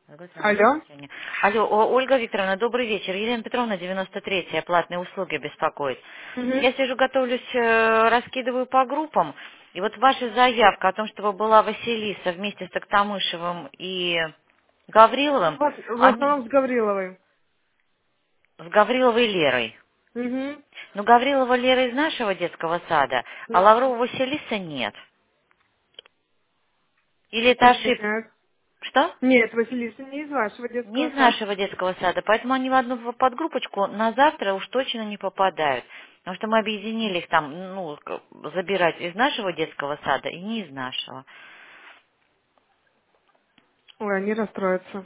Алло. Алло, Ольга Викторовна, добрый вечер. Елена Петровна, 93-я, платные услуги беспокоит. Мгм. Я сижу, готовлюсь, раскидываю по группам. И вот ваша заявка о том, чтобы была Василиса вместе с Токтамышевым и Ну, Гавриловым, в они основном с Гавриловой. с Гавриловой Лерой. Угу. Ну, Гаврилова Лера из нашего детского сада, а Лаврова Василиса нет. Или это ошибка? Нет. Что? Нет, Василиса не из вашего Не детского из сада. нашего детского сада, поэтому они в одну подгруппочку на завтра уж точно не попадают. Потому что мы объединили их там, ну, забирать из нашего детского сада и не из нашего. Ой, они расстроятся.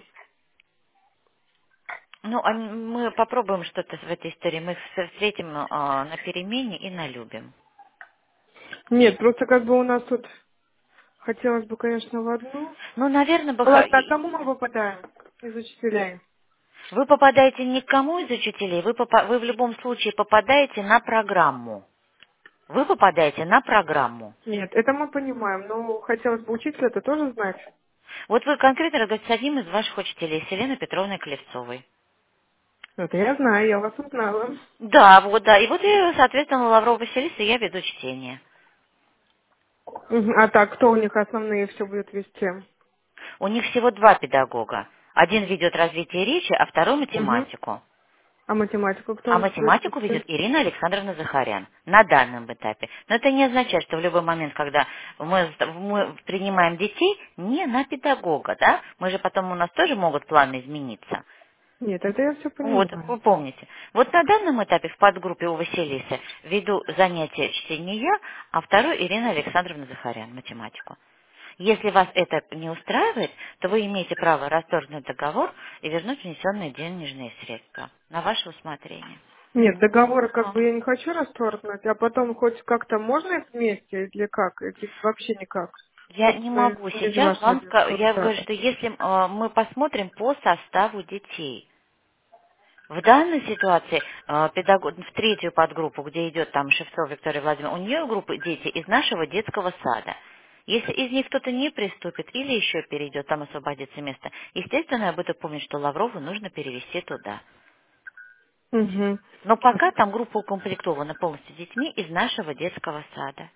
Ну, мы попробуем что-то в этой истории. Мы их встретим на перемене и налюбим. Нет, просто как бы у нас тут хотелось бы, конечно, в одну. Ну, наверное, Ладно, а кому мы попадаем из учителей? вы попадаете не к кому из учителей, вы в любом случае попадаете на программу. Вы попадаете на программу. Нет, это мы понимаем, но хотелось бы учителя это тоже знать. Вот вы конкретно разговариваете с одним из ваших учителей, с Еленой Петровной Клевцовой. Это я знаю, я вас узнала. Да, вот, да. И вот, соответственно, Лаврова Василиса, я веду чтение. Мгм. А так, кто у них основные все будет вести? У них всего два педагога. Один ведет развитие речи, а второй Угу. математику. А математику кто у А них будет математику вести? ведет Ирина Александровна Захарян на данном этапе. Но это не означает, что в любой момент, когда мы принимаем детей, не на педагога, да? Мы же потом, у нас тоже могут планы измениться. Нет, это я все Вот, понимаю. вы помните. Вот на данном этапе в подгруппе у Василисы веду занятия чтения я, а второй Ирина Александровна Захарян, математику. Если вас это не устраивает, то вы имеете право расторгнуть договор и вернуть внесенные денежные средства на ваше усмотрение. Нет, договор как бы я не хочу расторгнуть, а потом хоть как-то можно их вместе или как? Или вообще никак? Я не Просто могу не из сейчас вашего вам сказать, детского я говорю, сада. что если мы посмотрим по составу детей, в данной ситуации в третью подгруппу, где идет там Шевцова Виктория Владимировна, у нее группы дети из нашего детского сада. Если из них кто-то не приступит или еще перейдет, там освободится место, естественно, я буду помнить, что Лаврову нужно перевести туда. Угу. Но пока там группа укомплектована полностью детьми из нашего детского сада.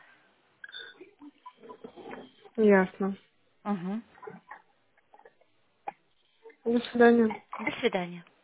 Ясно. Угу. До свидания. До свидания.